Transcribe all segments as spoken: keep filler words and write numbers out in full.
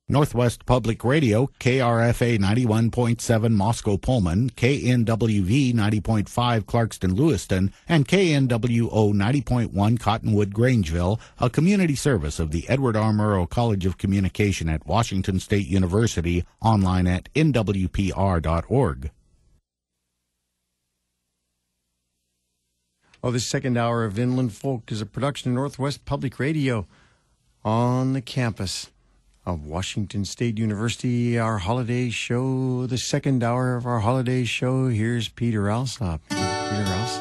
Northwest Public Radio, K R F A ninety-one point seven Moscow Pullman, K N W V ninety point five Clarkston Lewiston, and K N W O ninety point one Cottonwood Grangeville, a community service of the Edward R. Murrow College of Communication at Washington State University, online at N W P R dot org. Oh, this second hour of Inland Folk is a production of Northwest Public Radio on the campus of Washington State University. Our holiday show, the second hour of our holiday show. Here's Peter Alsop. Peter Alsop.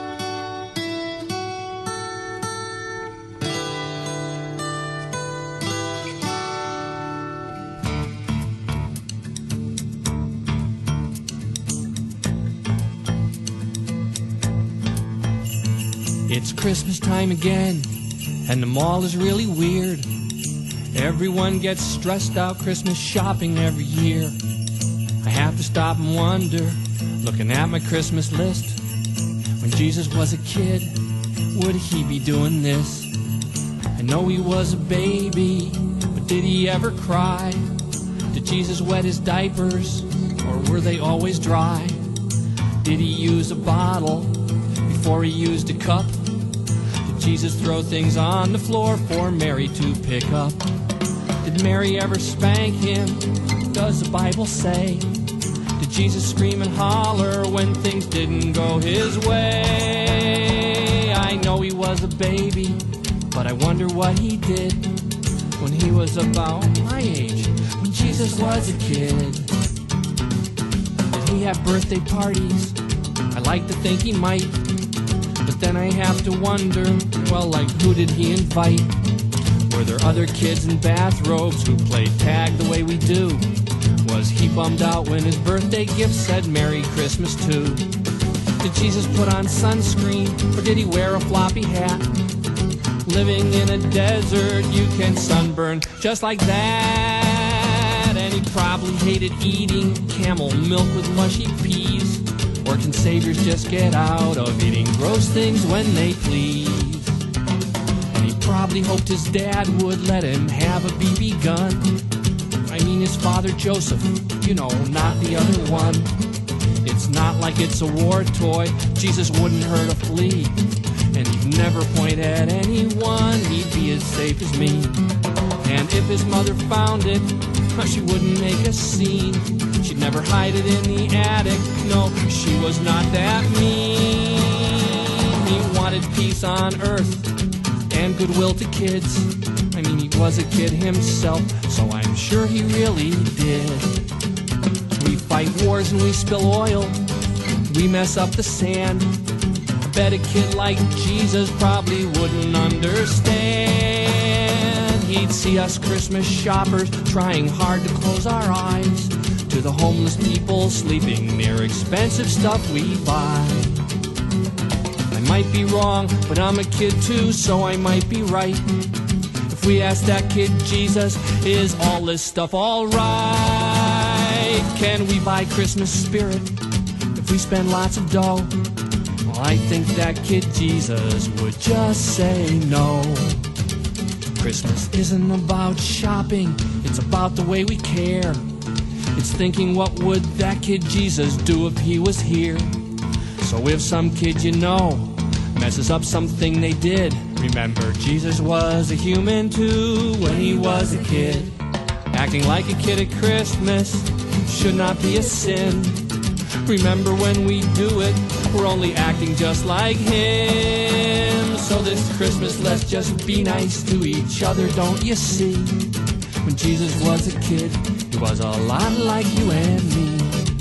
It's Christmas time again, and the mall is really weird. Everyone gets stressed out Christmas shopping every year. I have to stop and wonder, looking at my Christmas list, when Jesus was a kid, would he be doing this? I know he was a baby, but did he ever cry? Did Jesus wet his diapers, or were they always dry? Did he use a bottle before he used a cup? Did Jesus throw things on the floor for Mary to pick up? Did Mary ever spank him? Does the Bible say? Did Jesus scream and holler when things didn't go his way? I know he was a baby, but I wonder what he did when he was about my age, when Jesus was a kid. Did he have birthday parties? I like to think he might, but then I have to wonder, well, like, who did he invite? Were there other kids in bathrobes who played tag the way we do? Was he bummed out when his birthday gift said Merry Christmas too? Did Jesus put on sunscreen, or did he wear a floppy hat? Living in a desert, you can sunburn just like that. And he probably hated eating camel milk with mushy peas. Or can saviors just get out of eating gross things when they please? And he probably hoped his dad would let him have a B B gun. I mean his father Joseph, you know, not the other one. It's not like it's a war toy, Jesus wouldn't hurt a flea. And he'd never point at anyone, he'd be as safe as me. And if his mother found it, she wouldn't make a scene. She'd never hide it in the attic, no, she was not that mean. He wanted peace on earth and goodwill to kids. I mean, he was a kid himself, so I'm sure he really did. We fight wars and we spill oil, we mess up the sand. I bet a kid like Jesus probably wouldn't understand. He'd see us Christmas shoppers trying hard to close our eyes to the homeless people sleeping near expensive stuff we buy. I might be wrong, but I'm a kid too, so I might be right. If we ask that kid Jesus, is all this stuff all right? Can we buy Christmas spirit if we spend lots of dough? Well, I think that kid Jesus would just say no. Christmas isn't about shopping, it's about the way we care. It's thinking, what would that kid Jesus do if he was here? So if some kid you know messes up something they did, remember Jesus was a human too when he was a kid. Acting like a kid at Christmas should not be a sin. Remember, when we do it, we're only acting just like him. So this Christmas, let's just be nice to each other, don't you see? When Jesus was a kid, he was a lot like you and me.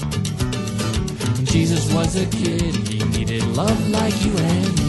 When Jesus was a kid, he needed love like you and me.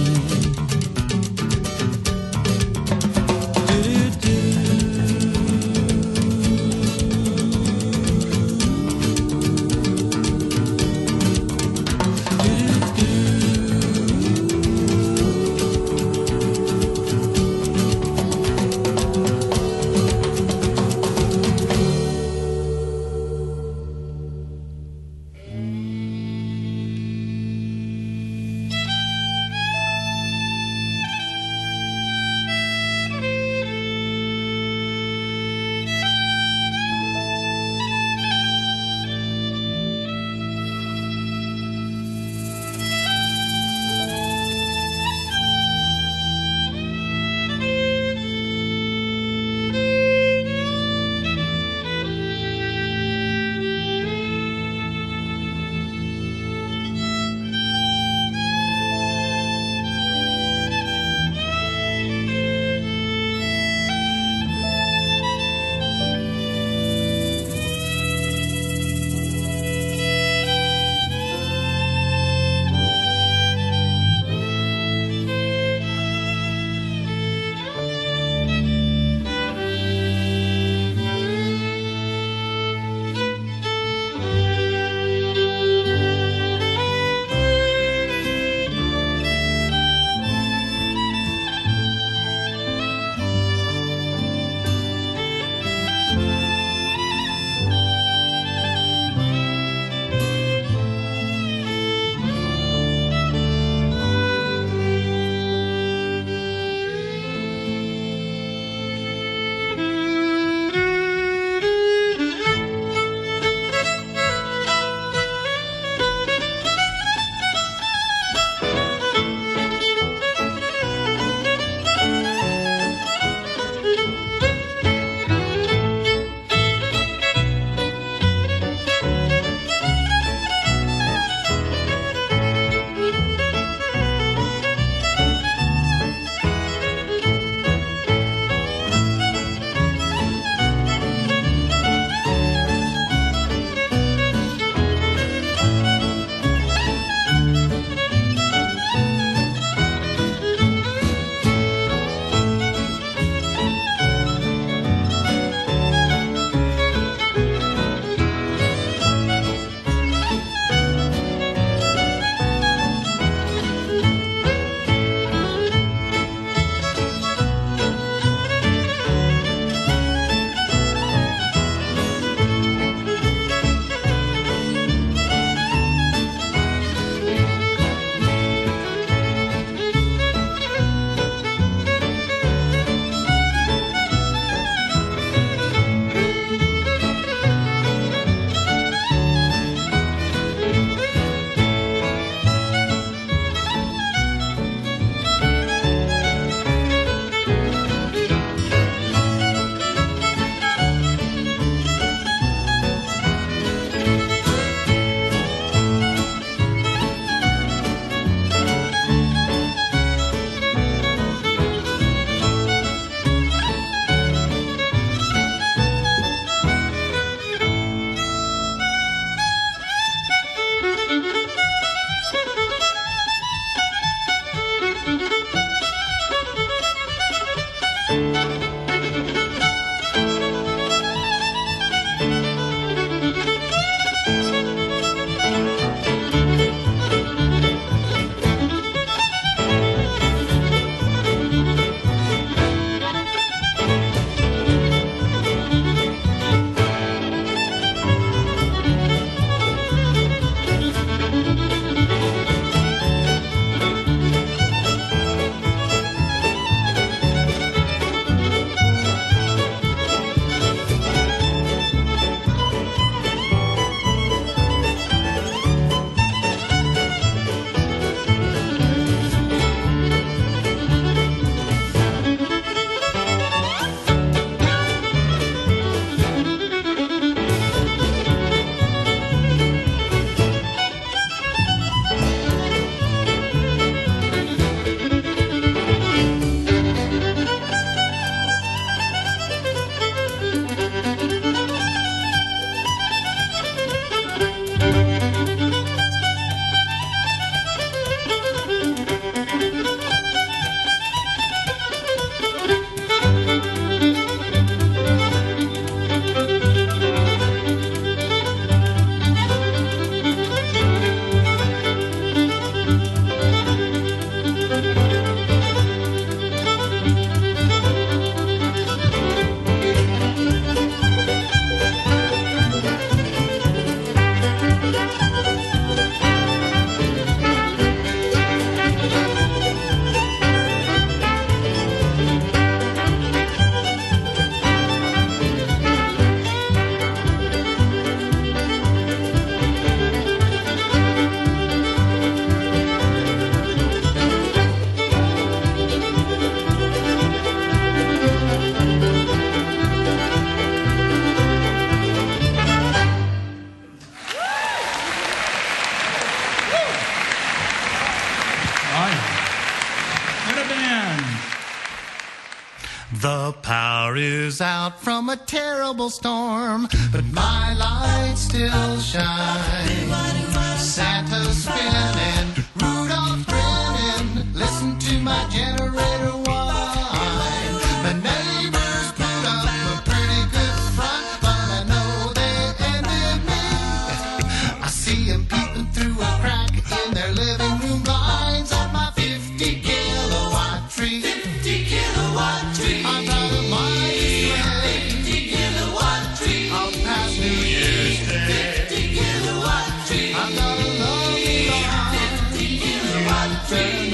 is out from a terrible storm, but my light still shines. Santa's spinning, Rudolph grinning, listen to my generator whine. The neighbors put up a pretty good front, but I know they ended me. I see them peeping through a crack in their living room blinds at my fifty kilowatt tree. fifty kilowatt tree. I got a mighty fifty kilowatt tree. Out past New Year's Day. fifty kilowatt tree. I got a lovely line. fifty kilowatt tree.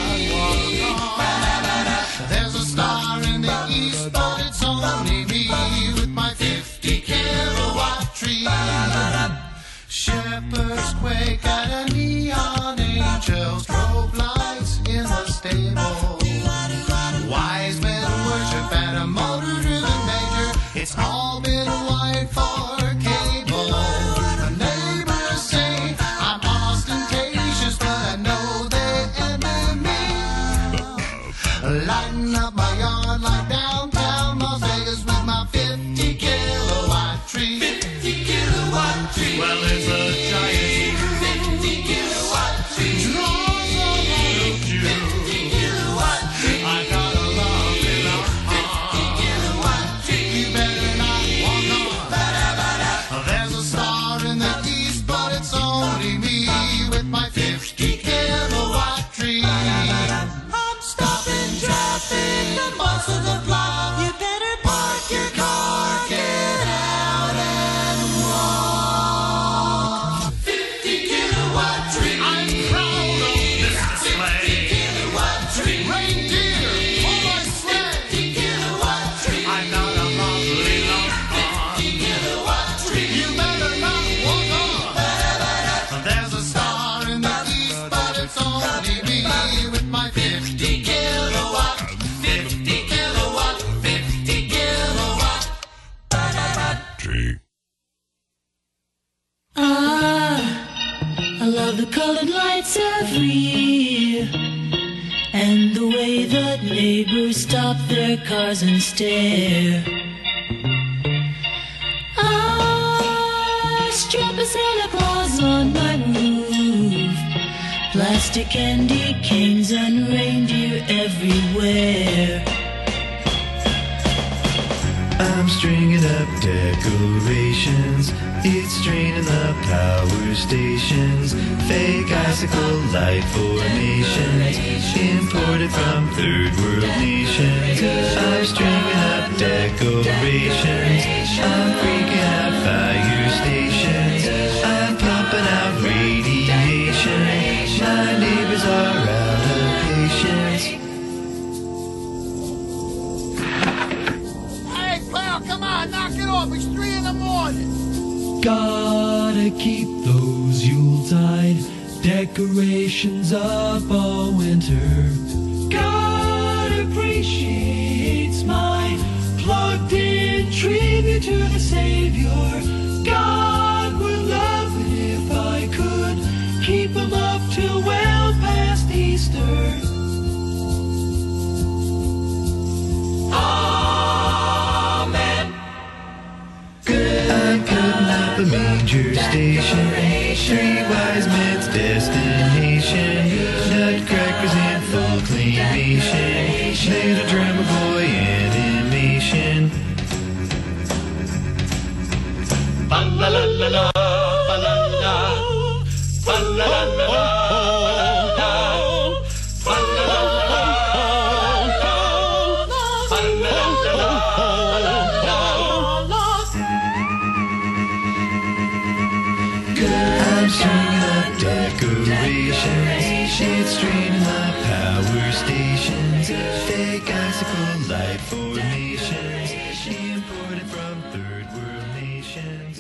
There's a star in the east, but it's only me with my fifty kilowatt tree. Shepherds quake at a neon angel, strobe lights in the stable. Wise men worship at a motor-driven major. It's all been wired for cable. The neighbors say I'm ostentatious, but I know they envy me. Lighting up my yard like downtown Las Vegas with my fifty kilowatt tree. fifty kilowatt tree. Well, it's a giant fifty kilowatt tree. Draws a little Jew. fifty kilowatt tree. I got a lovely long fifty kilowatt tree. You better not walk on. There's a star in the east, but it's only me with my fifty kilowatt tree. I'm stopping traffic at most of the block. You better park your car, get out and walk. fifty kilowatt tree. I'm proud of this display. fifty kilowatt tree. Reindeer for my sled. fifty kilowatt tree. I got a lovely long fifty kilowatt tree. You better not walk on. There's a star in the east, but it's only me with my fifty kilowatt. fifty kilowatt. fifty kilowatt. Tree. Ah, I love the colored lights every year, and the way that neighbors stop their cars and stare. Ah, strap a Santa Claus on my roof, plastic candy canes and reindeer everywhere. I'm stringing up decorations, it's draining the power stations, fake icicle light formations, imported from third world nations. I'm stringing up decorations, I'm freaking out fire stations, I'm pumping out radiation, my neighbors are out of patience. Come on, knock it off. It's three in the morning. Gotta keep those Yuletide decorations up all winter. God appreciates my plugged-in tribute to the Savior. God would love it if I could keep them up till well past Easter. I'm putting up a manger station, three wise men's destination, nutcrackers in full claymation, little drummer boy animation. Ba la la la la, ba la la, ba la la la la. I'm stringing up decorations, it's draining the power stations, fake icicle light formations, imported from third world nations.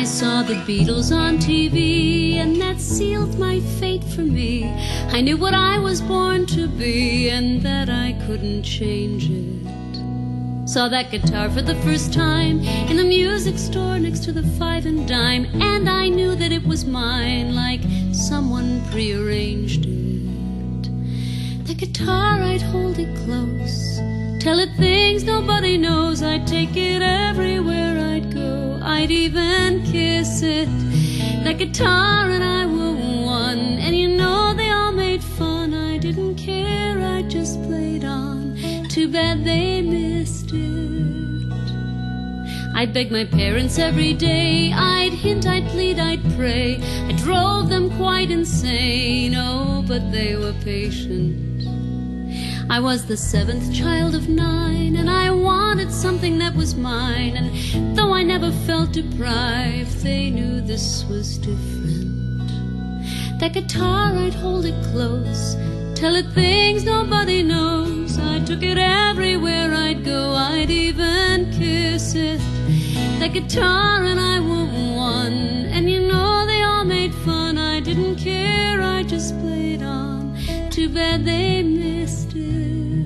I saw the Beatles on T V, and that sealed my fate for me. I knew what I was born to be, and that I couldn't change it. Saw that guitar for the first time in the music store next to the Five and Dime, and I knew that it was mine, like someone prearranged it. The guitar, I'd hold it close, tell it things nobody knows. I'd take it everywhere I'd go, I'd even kiss it. That guitar and I were one, and you know they all made fun. I didn't care, I just played on. Too bad they missed it. I'd beg my parents every day, I'd hint, I'd plead, I'd pray. I drove them quite insane, oh, but they were patient. I was the seventh child of nine, and I wanted something that was mine. And though I never felt deprived, they knew this was different. That guitar, I'd hold it close, tell it things nobody knows. I took it everywhere I'd go, I'd even kiss it. That guitar and I were one, and you know they all made fun. I didn't care, I just played on. Too bad they missed it.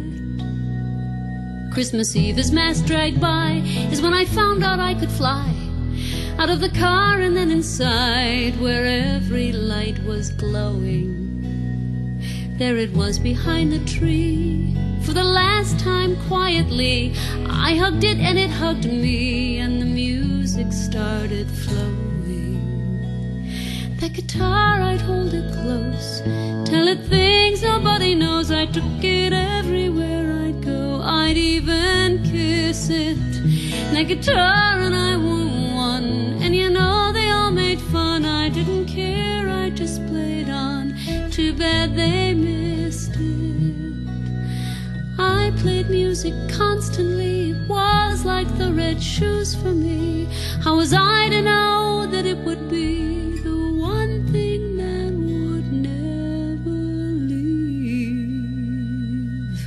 Christmas Eve as mass dragged by is when I found out I could fly. Out of the car and then inside, where every light was glowing. There it was behind the tree. For the last time quietly, I hugged it and it hugged me, and the music started flowing. That guitar, I'd hold it close, tell it things nobody knows. I took it everywhere I'd go, I'd even kiss it. That guitar and I were one, and you know they all made fun. I didn't care, I just played on. Too bad they missed it. I played music constantly, it was like the red shoes for me. How was I to know that it would be the one thing that would never leave?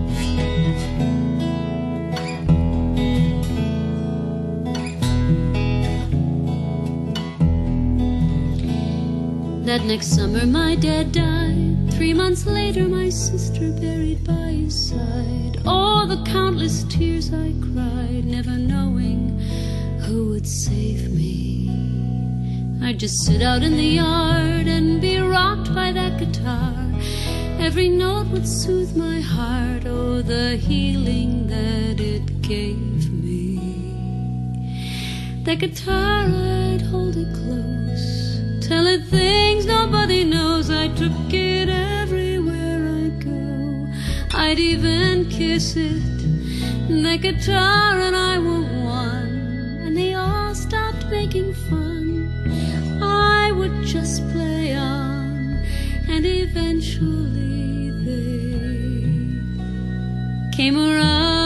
That next summer my dad died. Three months later my sister buried by his side. Oh, the countless tears I cried, never knowing who would save me. I'd just sit out in the yard and be rocked by that guitar. Every note would soothe my heart, oh, the healing that it gave me. That guitar, I'd hold it close, tell it things nobody knows. I took it everywhere I'd go, I'd even kiss it. That guitar and I were one, and they all stopped making fun. I would just play on, and eventually they came around.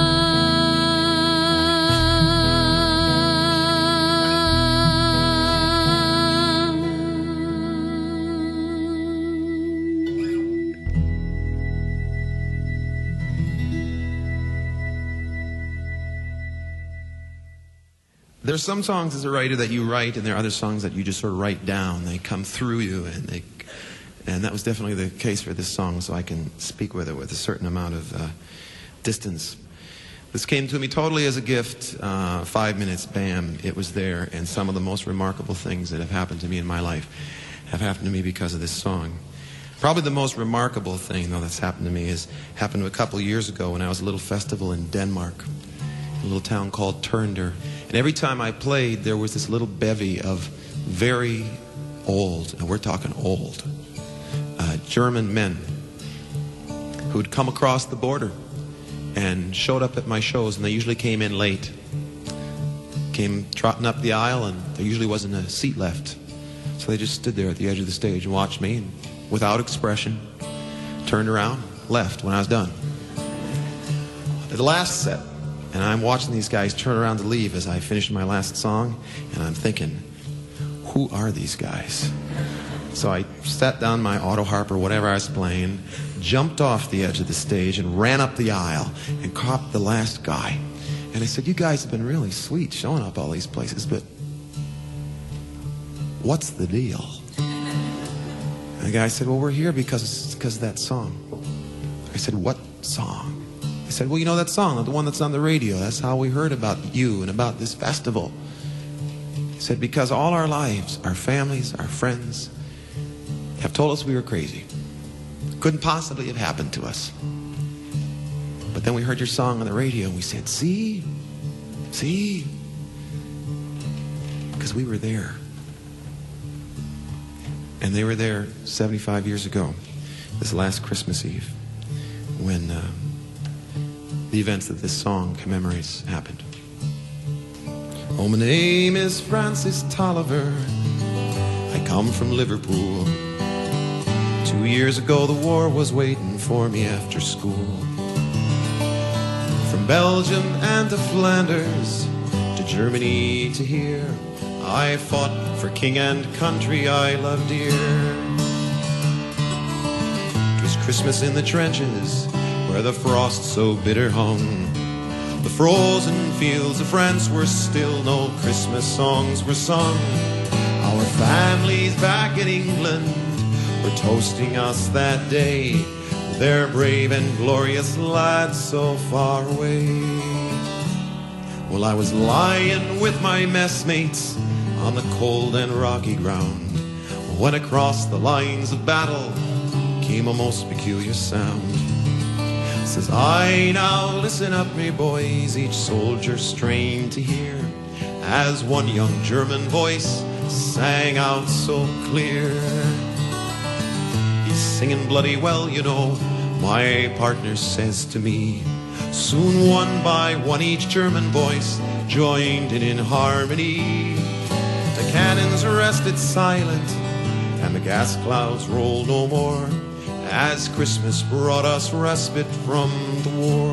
There's some songs as a writer that you write, and there are other songs that you just sort of write down. They come through you, and they, and that was definitely the case for this song, so I can speak with it with a certain amount of uh, distance. This came to me totally as a gift. Uh, five minutes, bam, it was there, and some of the most remarkable things that have happened to me in my life have happened to me because of this song. Probably the most remarkable thing, though, that's happened to me is happened a couple years ago when I was at a little festival in Denmark, a little town called Tønder. And every time I played, there was this little bevy of very old, and we're talking old, uh, German men who'd come across the border and showed up at my shows, and they usually came in late. Came trotting up the aisle, and there usually wasn't a seat left. So they just stood there at the edge of the stage and watched me, and without expression, turned around, left when I was done. At the last set, and I'm watching these guys turn around to leave as I finish my last song, and I'm thinking, who are these guys? So I sat down my auto harp or whatever I was playing, jumped off the edge of the stage and ran up the aisle and caught the last guy. And I said, you guys have been really sweet showing up all these places, but what's the deal? And the guy said, well, we're here because, because of that song. I said, what song? He said, well, you know that song, the one that's on the radio. That's how we heard about you and about this festival. He said, because all our lives, our families, our friends have told us we were crazy. Couldn't possibly have happened to us. But then we heard your song on the radio and we said, see? See? Because we were there. And they were there seventy-five years ago, this last Christmas Eve, when uh, the events that this song commemorates happened. Oh, my name is Francis Tolliver. I come from Liverpool. Two years ago the war was waiting for me after school. From Belgium and to Flanders, to Germany to here, I fought for king and country I loved dear. It was Christmas in the trenches, where the frost so bitter hung. The frozen fields of France were still, no Christmas songs were sung. Our families back in England were toasting us that day, their brave and glorious lads so far away. Well, I was lying with my messmates on the cold and rocky ground, when across the lines of battle came a most peculiar sound. Says I, now listen up, me boys, each soldier strained to hear, as one young German voice sang out so clear. He's singing bloody well, you know, my partner says to me. Soon one by one each German voice joined in in harmony. The cannons rested silent and the gas clouds rolled no more, as Christmas brought us respite from the war.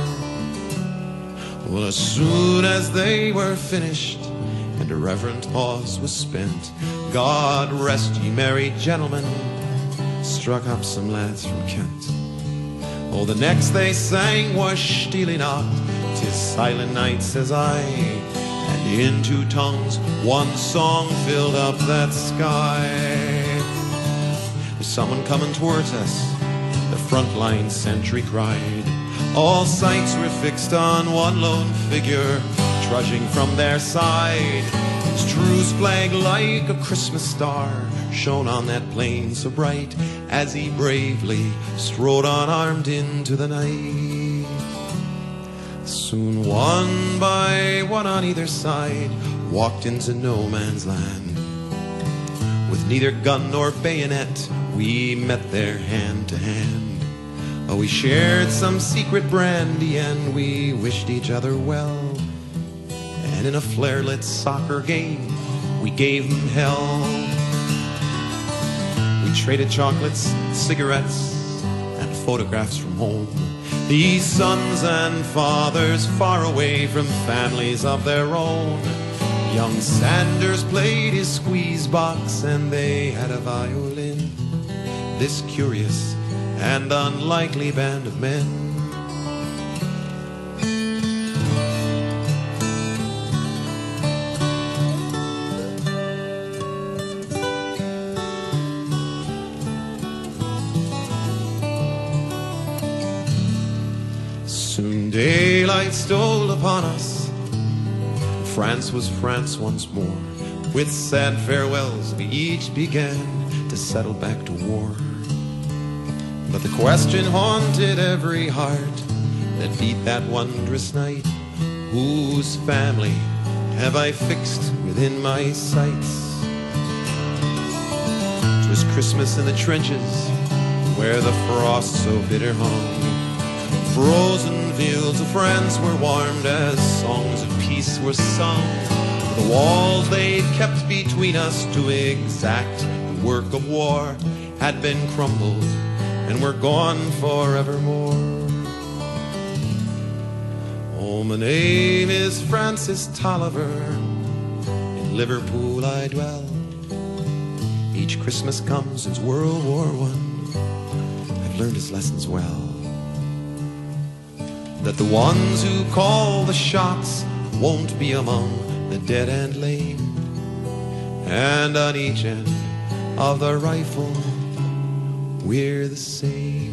Well, as soon as they were finished and a reverent pause was spent, God rest ye merry gentlemen, struck up some lads from Kent. Oh, the next they sang was Stille Nacht, 'tis silent night, says I, and in two tongues one song filled up that sky. There's someone coming towards us, the frontline sentry cried. All sights were fixed on one lone figure trudging from their side. His truce flag like a Christmas star shone on that plain so bright, as he bravely strode unarmed into the night. Soon one by one on either side walked into no man's land. With neither gun nor bayonet we met there hand to hand. Oh, we shared some secret brandy and we wished each other well. And in a flare-lit soccer game we gave them hell. We traded chocolates, cigarettes, and photographs from home. These sons and fathers far away from families of their own. Young Sanders played his squeeze box and they had a violin. This curious and unlikely band of men. Soon daylight stole upon us. France was France once more. With sad farewells we each began to settle back to war. But the question haunted every heart that beat that wondrous night: whose family have I fixed within my sights? 'Twas Christmas in the trenches where the frost so bitter hung. Frozen fields of France were warmed as songs of peace were sung. The walls they'd kept between us to exact the work of war had been crumbled and were gone forevermore. Oh, my name is Francis Tolliver. In Liverpool I dwell. Each Christmas comes since World War One. I've learned his lessons well. That the ones who call the shots won't be among the dead and lame, and on each end of the rifle we're the same.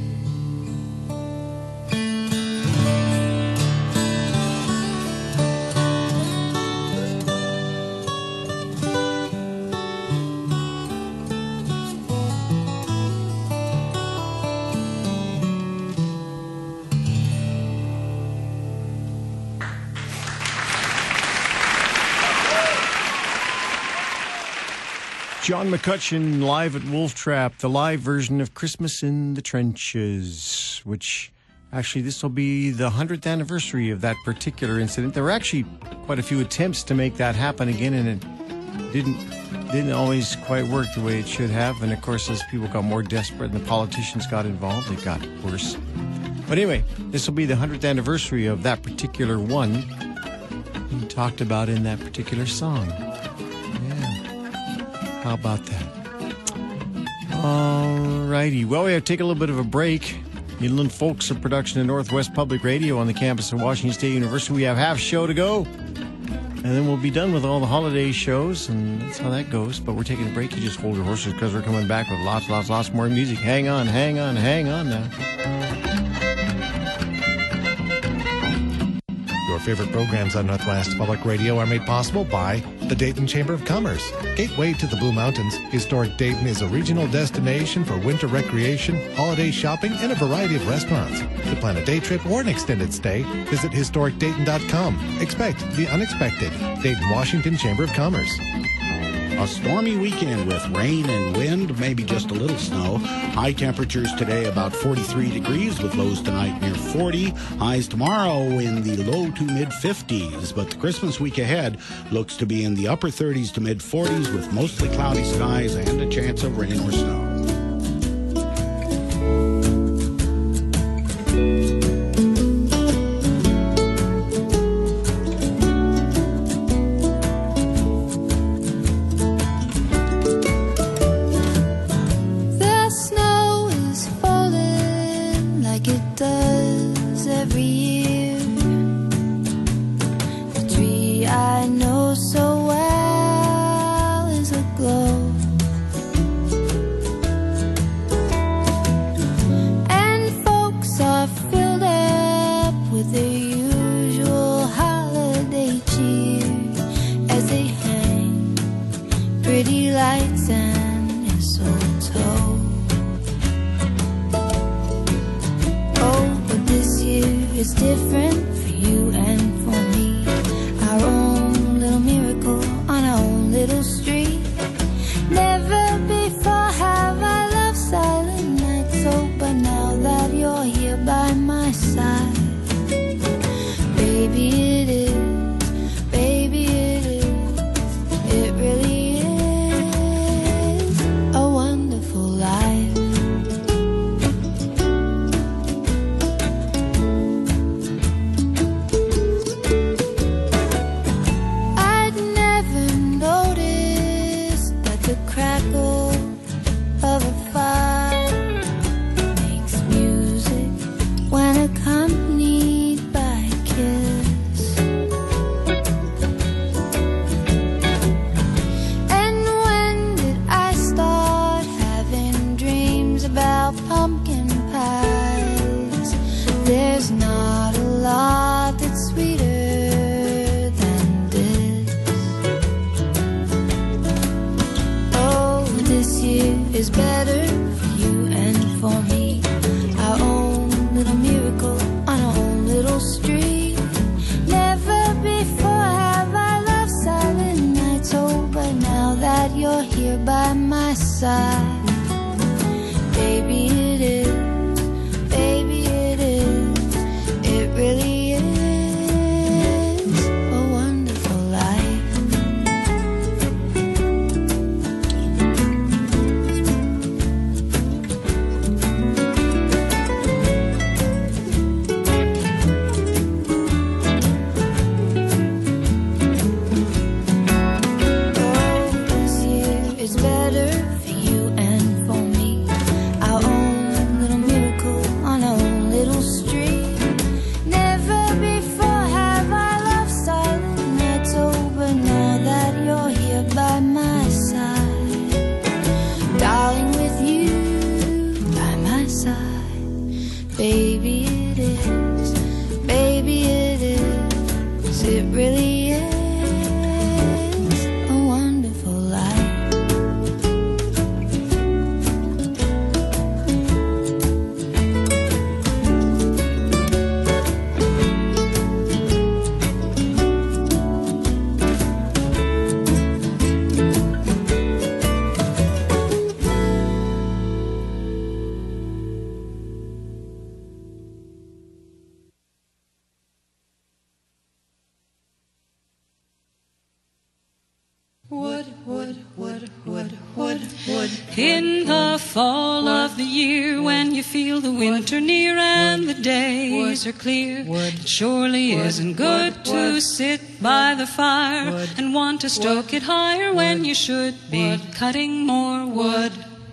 John McCutcheon live at Wolf Trap, the live version of Christmas in the Trenches, which actually this will be the hundredth anniversary of that particular incident. There were actually quite a few attempts to make that happen again, and it didn't didn't always quite work the way it should have. And of course, as people got more desperate and the politicians got involved, it got worse. But anyway, this will be the hundredth anniversary of that particular one he talked about in that particular song. How about that? All righty. Well, we have to take a little bit of a break. Inland Folks, a production of Northwest Public Radio on the campus of Washington State University. We have half show to go, and then we'll be done with all the holiday shows, and that's how that goes. But we're taking a break. You just hold your horses because we're coming back with lots, lots, lots more music. Hang on, hang on, hang on now. Your favorite programs on Northwest Public Radio are made possible by the Dayton Chamber of Commerce. Gateway to the Blue Mountains, historic Dayton is a regional destination for winter recreation, holiday shopping, and a variety of restaurants. To plan a day trip or an extended stay, visit historic dayton dot com. Expect the unexpected. Dayton, Washington Chamber of Commerce. A stormy weekend with rain and wind, maybe just a little snow. High temperatures today about forty-three degrees with lows tonight near forty. Highs tomorrow in the low to mid fifties. But the Christmas week ahead looks to be in the upper thirties to mid forties with mostly cloudy skies and a chance of rain or snow. Never 'cause it really is a wonderful life. Wood, wood, wood, wood, wood, wood. In the fall of the year, when you feel the winter near and the days are clear, it surely isn't good to sit by the fire and want to stoke it higher when you should be cutting more wood.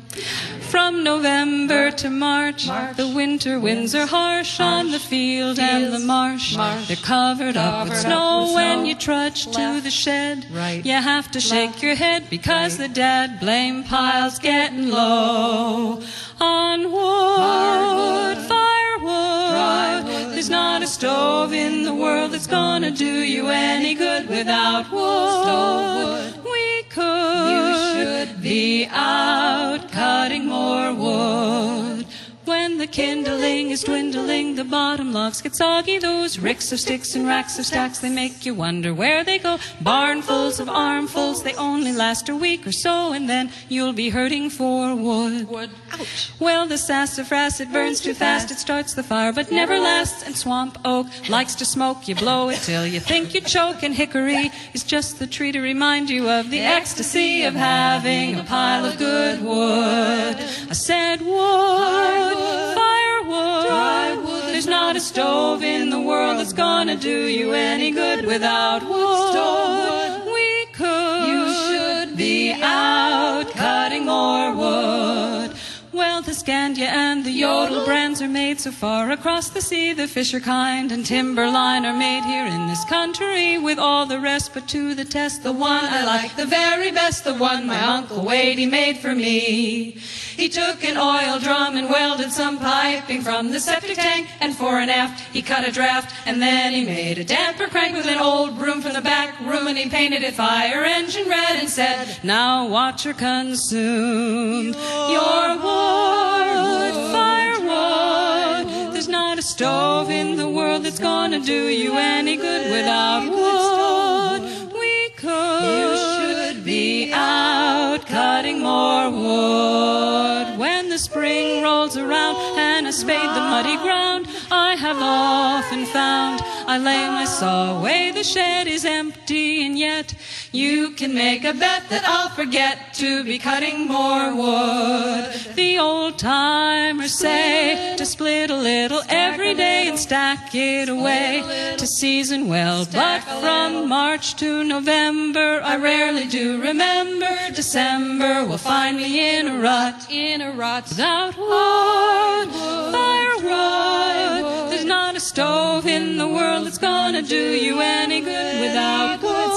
From November to March, March, the winter winds are harsh March, on the field and the marsh. Marsh. They're covered, covered up with snow. Up with when snow. You trudge Left. to the shed. Right. You have to shake Left. your head because right. the dad blame pile's getting low. On wood, firewood, firewood, there's not a stove in the world that's gonna do you any good without wood. We could you should be out cutting more wood. When the kindling is dwindling, the bottom logs get soggy. Those ricks of sticks and racks of stacks, they make you wonder where they go. Barnfuls of armfuls, they only last a week or so, and then you'll be hurting for wood. Wood. Ouch. Well, the sassafras, it burns too fast. It starts the fire, but never lasts. And swamp oak likes to smoke. You blow it till you think you choke. And hickory is just the tree to remind you of the ecstasy of having a pile of good wood. I said wood. Firewood, dry wood. There's not a stove in the world that's gonna do you any good without wood. We could, you should be out cutting more wood. Well, the Scandia and the Yodel brands are made so far across the sea. The Fisher kind and Timberline are made here in this country with all the rest, but to the test, the one I like the very best, the one my Uncle Wadey made for me. He took an oil drum and welded some piping from the septic tank, and fore and aft he cut a draft, and then he made a damper crank with an old broom from the back room, and he painted it fire engine red and said, now watch her consume your wood, firewood. There's not a stove in the world that's gonna do you any good without wood. We could, you should be out cutting more wood. When the spring rolls around and I spade the muddy ground, I have often found I lay my saw away, the shed is empty, and yet you can make a bet that I'll forget to be cutting more wood. The old timers say to split a little every day and stack it away to season well, but from March to November I rarely do remember. December will find me in a rut, in a rut without wood, firewood. There's not a stove in the world that's gonna do you any good without wood.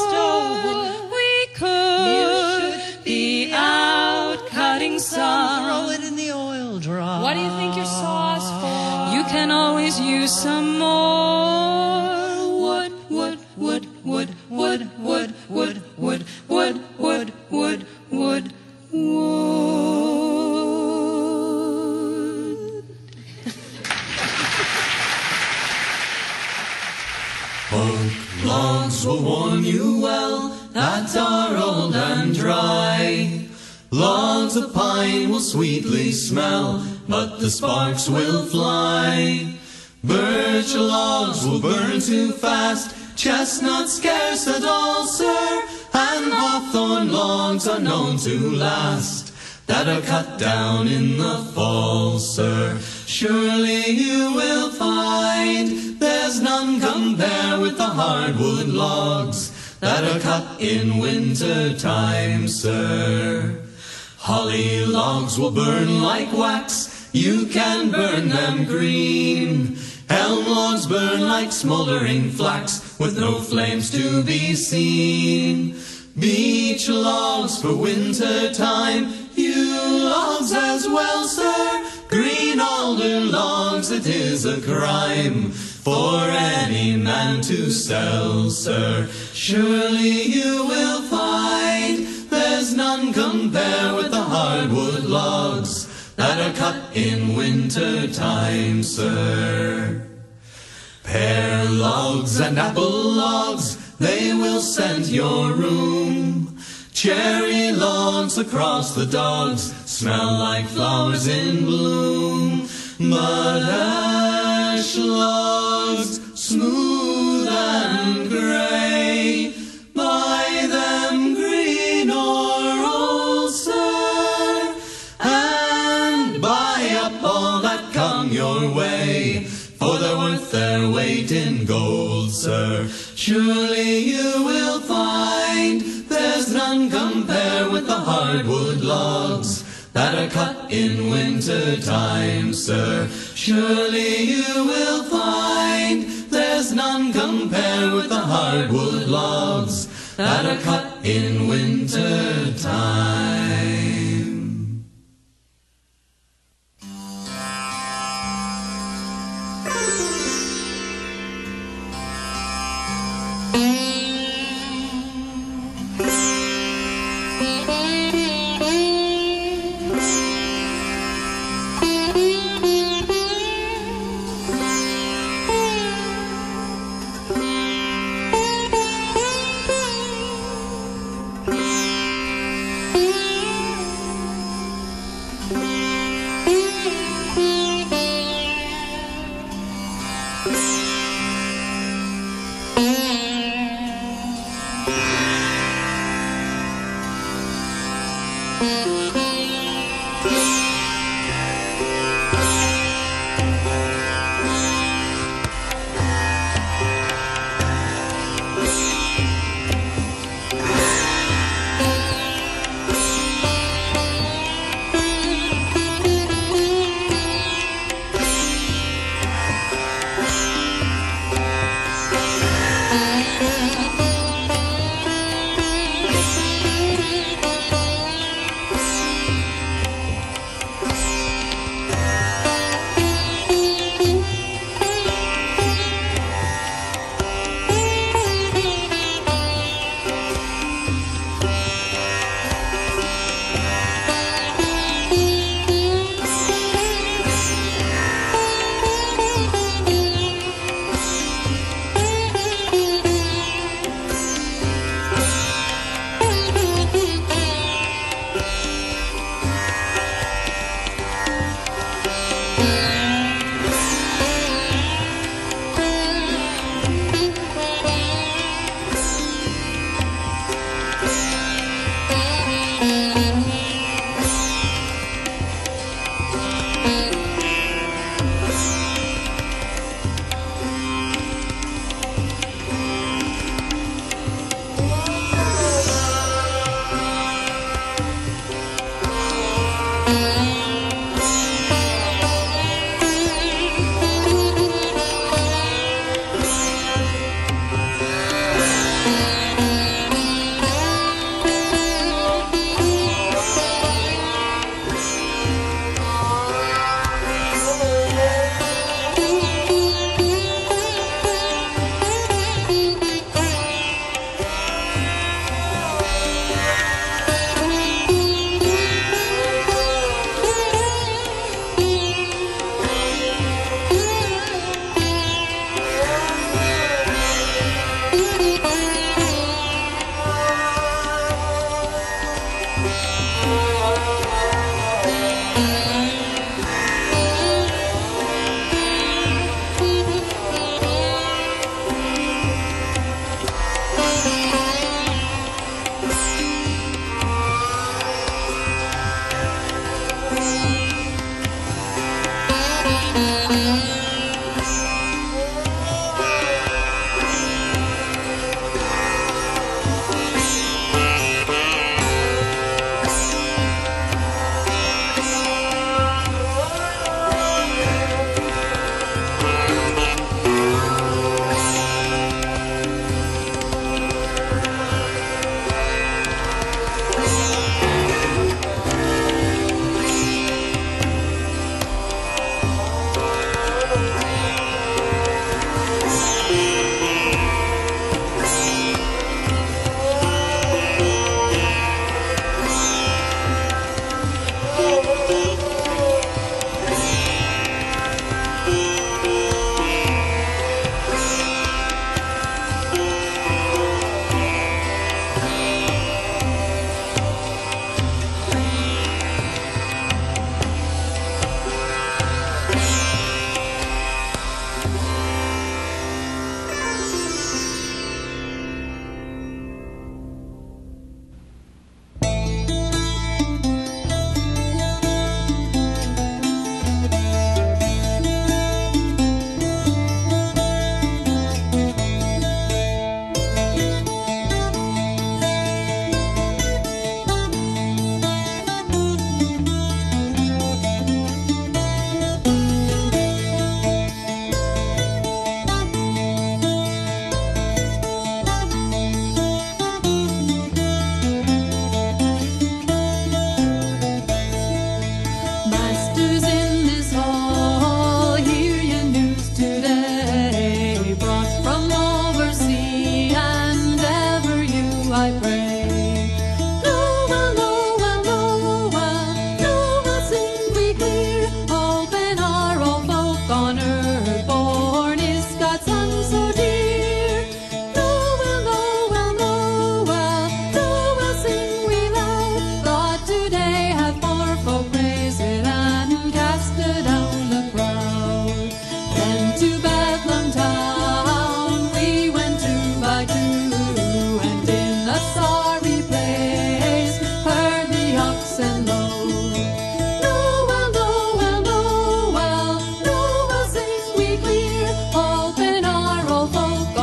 We could be out cutting some. Throw it in the oil drum. What do you think your saw's for? You can always use some more wood, wood, wood, wood, wood, wood, wood, wood, wood, wood, wood, wood, wood. Oak logs will warm you well that are old and dry. Logs of pine will sweetly smell, but the sparks will fly. Birch logs will burn too fast, chestnuts scarce at all, sir, and hawthorn logs are known to last, that are cut down in the fall, sir. Surely you will find there's none compare with the hardwood logs that are cut in winter time, sir. Holly logs will burn like wax, you can burn them green. Elm logs burn like smoldering flax, with no flames to be seen. Beech logs for winter time, yew logs as well, sir. Green alder logs, it is a crime for any man to sell, sir. Surely you will find there's none compare with the hardwood logs that are cut in winter time, sir. Pear logs and apple logs, they will scent your room. Cherry logs across the dogs smell like flowers in bloom. But ash logs, smooth and grey, buy them green or old, sir, and buy up all that come your way, for they're worth their weight in gold, sir. Surely you will find there's none compare with the hardwood logs that are cut in winter time, sir. Surely you will find there's none compare with the hardwood logs that are cut in winter time.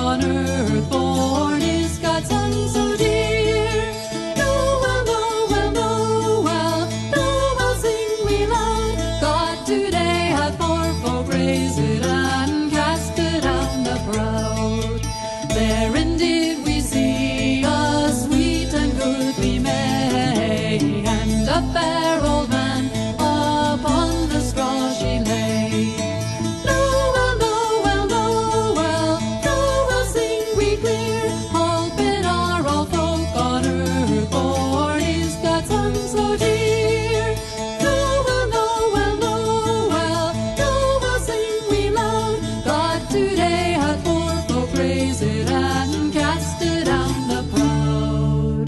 on earth born is God's Son so dear. Noel, Noel, Noel, Noel, sing we loud. God today hath for folk raised it and casted down the proud. Therein did we see a sweet and goodly May, and a fair old man upon the straw she lay. Noel, Noel, Noel, Noel, sing we clear. All men are all folk on earth born is God's Son so dear. Noel, Noel, Noel, Noel, sing we loud. God today hath for folk raised it and casted down the proud.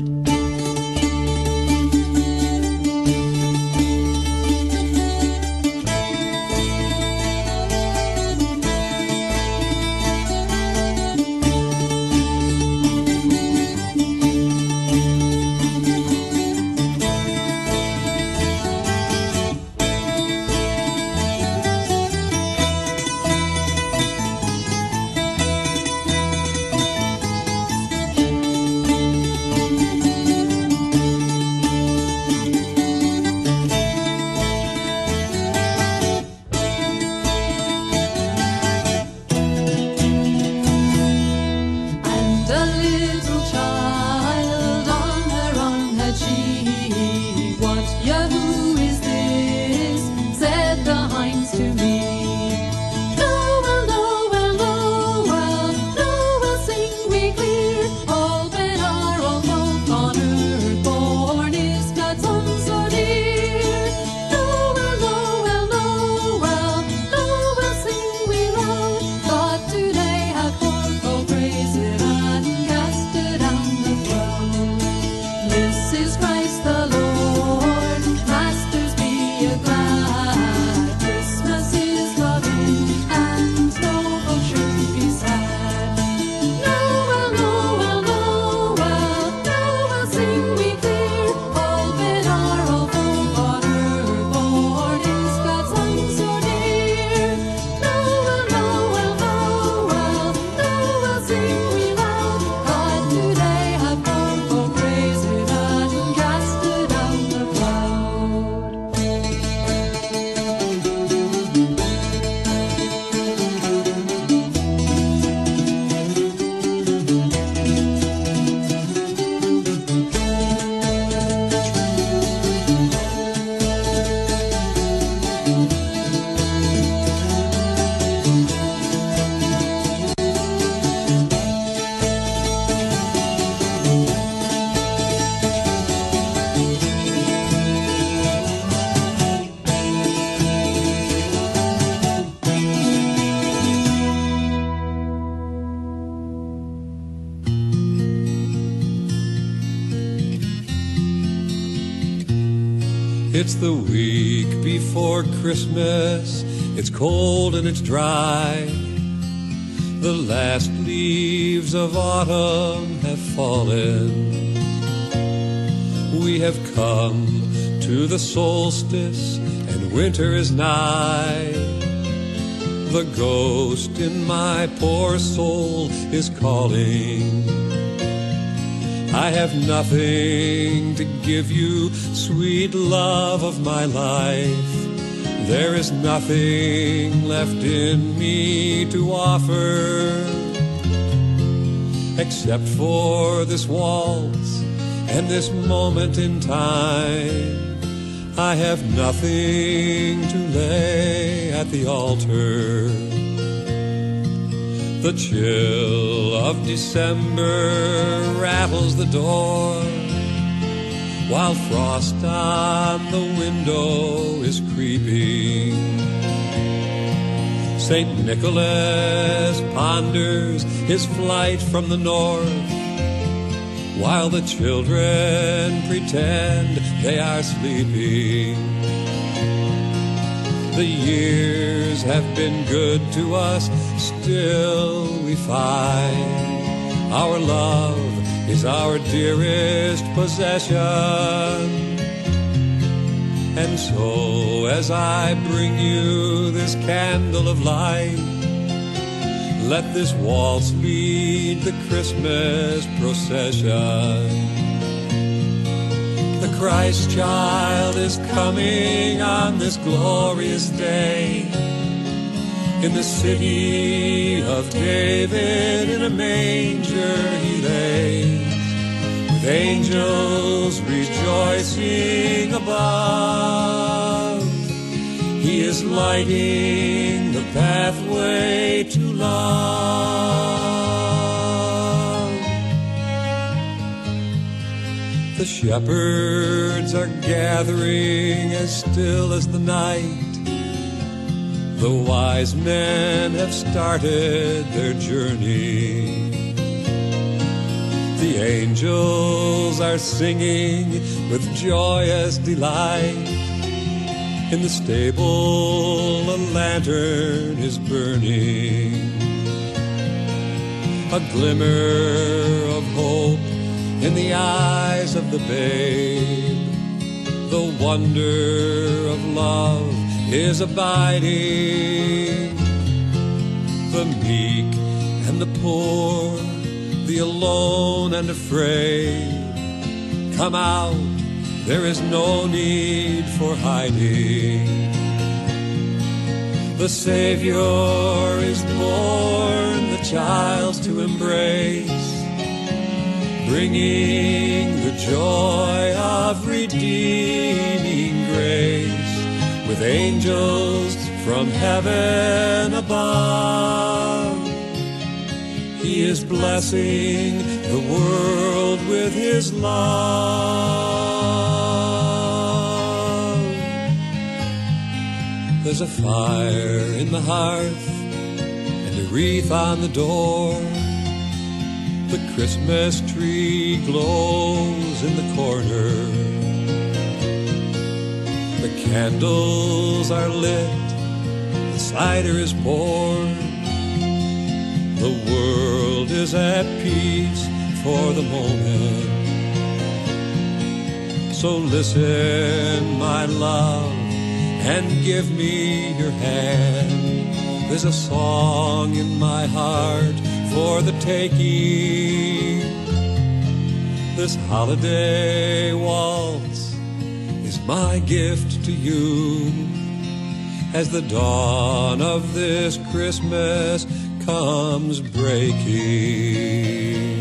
And a little child on her own head she, what Yahoo is this? Said the hinds to me. Noel, Noel, Noel, Noel, sing we clear. All men are all folk on earth born is God's Son so dear. Noel, Noel, Noel, Noel, sing we loud. God today hath for folk raised it and casted down the throne. This is Christ the Lord, masters be a glad. Christmas is loving and no folk should be sad. Noel, Noel, Noel, Noel, sing we clear. All men are all folk on earth born is God's Son so dear. Noel, Noel, Noel, Noel, sing we loud. God today hath for folk raised it and casted down the proud. It's the week before Christmas. It's cold and it's dry. The last leaves of autumn have fallen. We have come to the solstice and winter is nigh. The ghost in my poor soul is calling. I have nothing to give you, sweet love of my life. There is nothing left in me to offer, except for this waltz and this moment in time. I have nothing to lay at the altar. The chill of December rattles the door, while frost on the window is creeping. Saint Nicholas ponders his flight from the north, while the children pretend they are sleeping. The years have been good to us, still we find our love is our dearest possession. And so as I bring you this candle of light, Let this waltz lead the Christmas procession. The Christ child is coming on this glorious day. In the city of David, in a manger he lays, with angels rejoicing above. He is lighting the pathway to love. The shepherds are gathering as still as the night. The wise men have started their journey. The angels are singing with joyous delight. In the stable a lantern is burning, a glimmer of hope in the eyes of the babe. The wonder of love is abiding. The meek and the poor, the alone and afraid, come out, there is no need for hiding. The Savior is born, the child to embrace, bringing the joy of redeeming grace, with angels from heaven above. He is blessing the world with his love. There's a fire in the hearth and a wreath on the door. The Christmas tree glows in the corner. The candles are lit, the cider is poured. The world is at peace for the moment. So listen, my love, and give me your hand. There's a song in my heart for the taking. This holiday waltz is my gift to you, as the dawn of this Christmas comes breaking.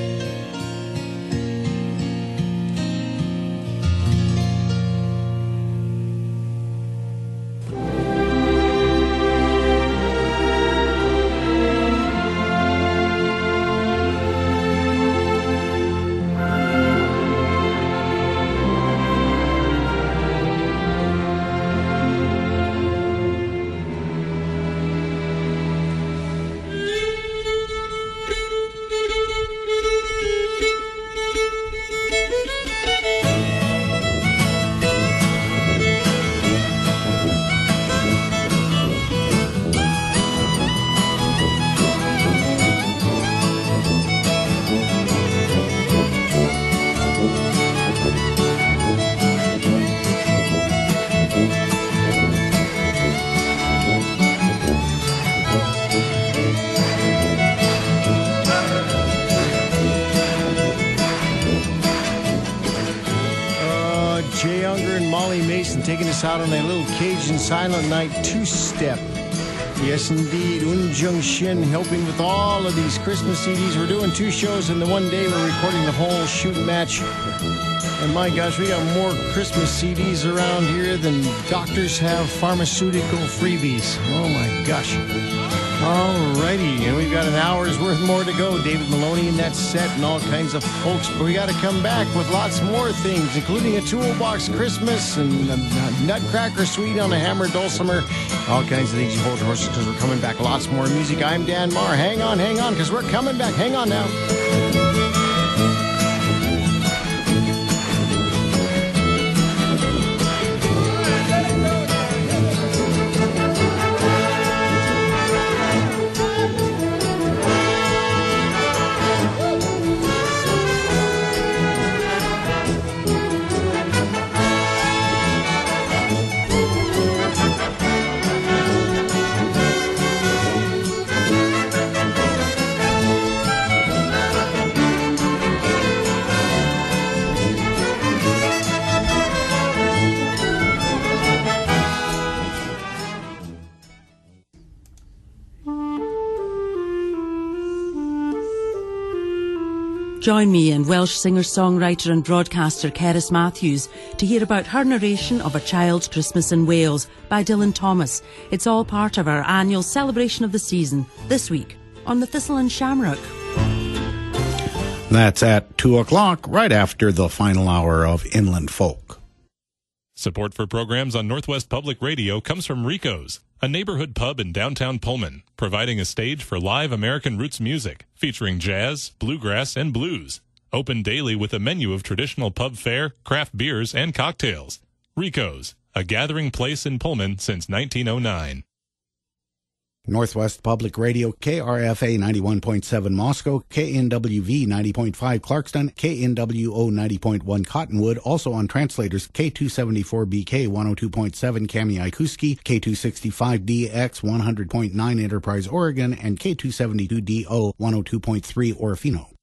Taking us out on a little Cajun Silent Night two-step. Yes, indeed. Un Jung Shin helping with all of these Christmas C Ds. We're doing two shows in the one day. We're recording the whole shooting match. And my gosh, we got more Christmas C Ds around here than doctors have pharmaceutical freebies. Oh my gosh. Alrighty, and we've got an hour's worth more to go. David Maloney in that set and all kinds of folks. But we got to come back with lots more things, including a toolbox Christmas and a Nutcracker Suite on a hammer dulcimer. All kinds of things. You hold your horses because we're coming back. Lots more music. I'm Dan Marr. Hang on, hang on, because we're coming back. Hang on now. Join me and Welsh singer-songwriter and broadcaster Cerys Matthews to hear about her narration of A Child's Christmas in Wales by Dylan Thomas. It's all part of our annual celebration of the season this week on the Thistle and Shamrock. That's at two o'clock, right after the final hour of Inland Folk. Support for programs on Northwest Public Radio comes from Rico's, a neighborhood pub in downtown Pullman, providing a stage for live American roots music, featuring jazz, bluegrass, and blues. Open daily with a menu of traditional pub fare, craft beers, and cocktails. Rico's, a gathering place in Pullman since nineteen oh nine. Northwest Public Radio, K R F A ninety-one point seven Moscow, K N W V ninety point five Clarkston, K N W O ninety point one Cottonwood, also on translators K two seventy-four B K one oh two point seven Kamiakuski, K two sixty-five D X one hundred point nine Enterprise, Oregon, and K two seventy-two D O one oh two point three Orofino.